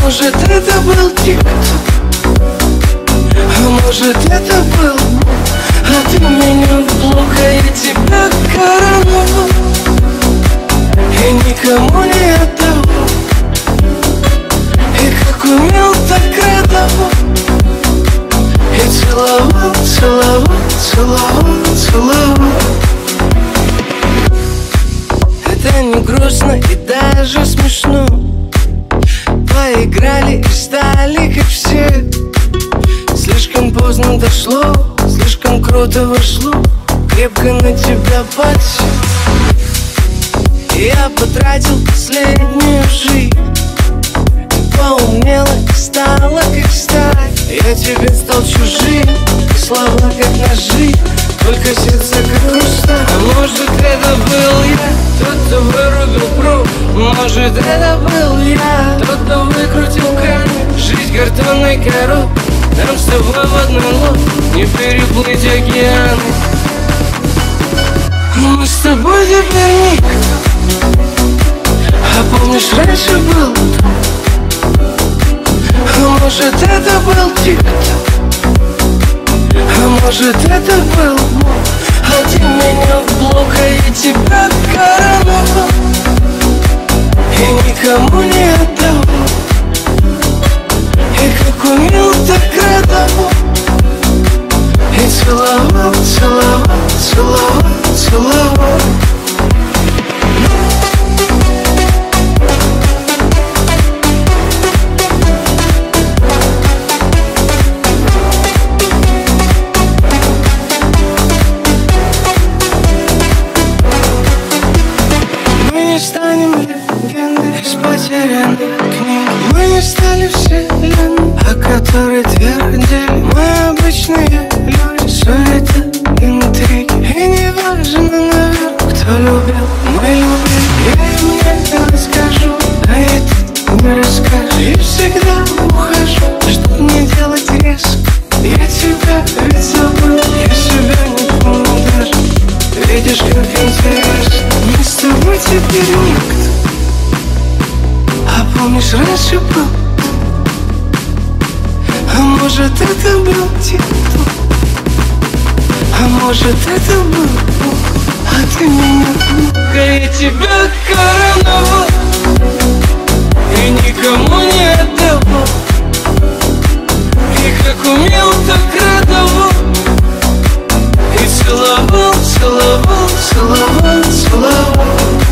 может это был ТикТок, а может это был, а ты меня в блог, а я тебя короновал и никому не отдавал. И как умел, так радовал. И целовал, целовал, целовал, целовал. Это не грустно и даже смешно. Поиграли и стали как все. Слишком поздно дошло, слишком круто вошло. Крепко на тебя подсел. Я потратил последнюю жизнь. Ты поумнела и стала как сталь. Я тебе стал чужим, слова как ножи, только сердце как хрусталь. А может это был я, тот, кто вырубил пруд. Может это был я, тот, кто выкрутил кран. Жизнь картонной коробкой, нам с тобой в одной лодке не переплыть океаны. Мы с тобой теперь никто. А помнишь, раньше был? А может это был ТикТок, а может это был, а ты меня в блог, а я тебя короновал и никому не отдавал. И как умел, так радовал. И целовал, целовал, целовал, целовал. Мы не станем легендой из потерянных книг. Мы не стали вселенной, о которой твердили. Мы обычные люди, суета, интриги. И не важно, наверное, кто любил, мы любим. Я им не расскажу, а это не расскажешь. И всегда ухожу, чтоб не делать резко. Я тебя ведь забыл, я себя не помню даже. Видишь, как интересно. Мы с тобой теперь никто. А помнишь, раньше был? А может это был ТикТок, а может это был, а ты меня а я тебя короновал и никому не отдавал. И как умел, так радовал. И целовал, целовал, целовал, целовал.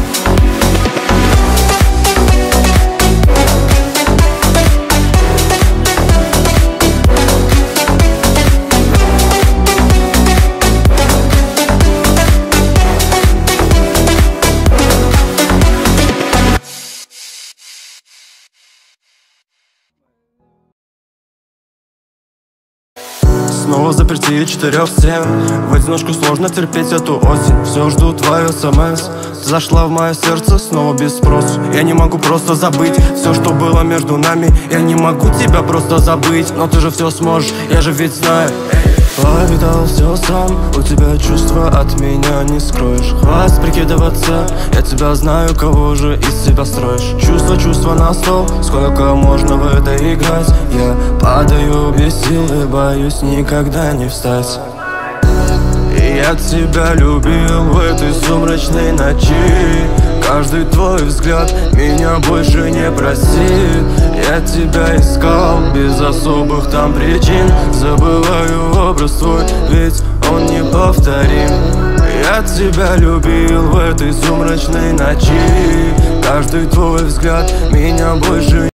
Снова заперти 4 в 7. В одиночку сложно терпеть эту осень. Все жду твою СМС. Ты зашла в мое сердце снова без спросу. Я не могу просто забыть все, что было между нами. Я не могу тебя просто забыть, но ты же все сможешь, я же ведь знаю. Повидал все сам, у тебя чувства от меня не скроешь. Хватит прикидываться, я тебя знаю, кого же из себя строишь. Чувства на стол, сколько можно в это играть. Я падаю без сил и боюсь никогда не встать. И я тебя любил в этой сумрачной ночи. Каждый твой взгляд меня больше не просит. Я тебя искал без особых там причин. Забываю образ твой, ведь он неповторим. Я тебя любил в этой сумрачной ночи. Каждый твой взгляд меня больше